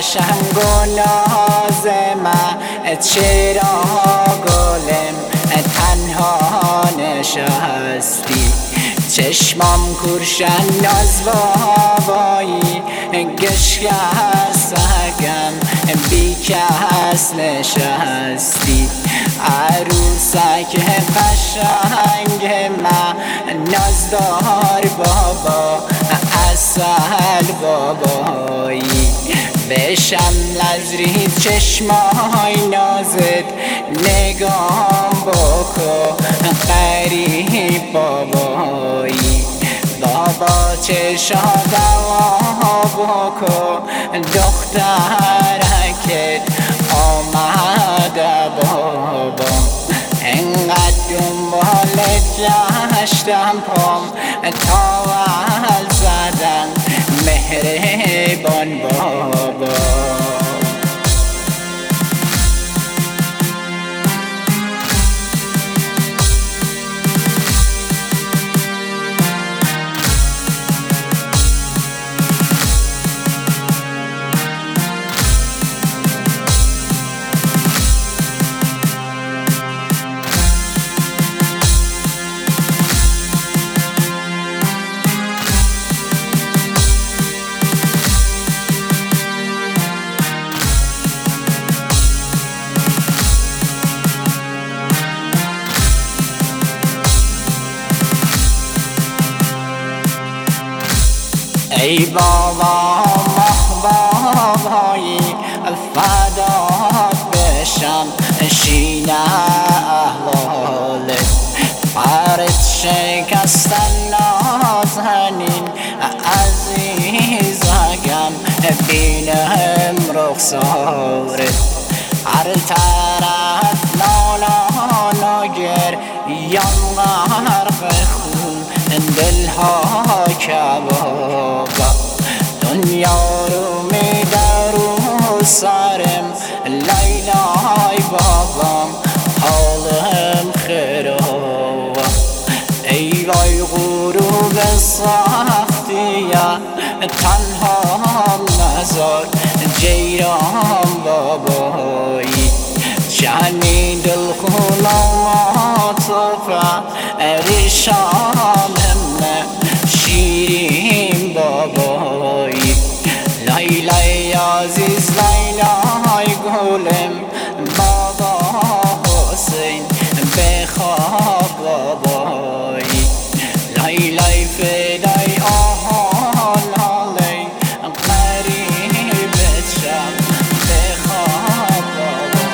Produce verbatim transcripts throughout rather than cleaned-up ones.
قشنگ و نازم چرا گلم تنها نشستی؟ چشمام کورشن ناز بابایی گشک سگم بی کس نشستی. عروسک قشنگ من نازدار بابا اصل بابایی بشم لزری چشمای نازت نگام بکن قریب بابایی. بابا چشا دوا بکن دخترکت آمده بابا. انقدر دنبالت گشتم پام تا ول زدم مهربان بابا. ای بابا محبابایی فدات بشم شین احوالت. پرت شکستن نازنین عزیزگم بینم رخسارت. هر طرف نالا نگر یم غرق خون دلها کبابا. دنیا رو میده رو سرم لیلای بابام حالم خرابا. ای وای غروب سختیه تنها نزار جیران بابایی. جانی دل خلوات ریشانم شیرین بابایی. لیلای عزیز لیلای گلم بابا حسین بخواب بابایی. لیلای فدای آهان حالی قریبت شم بخواب بابایی.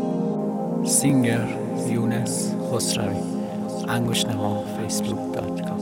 سینگر یونس خسروی انگشتنما فیسبوک دات کام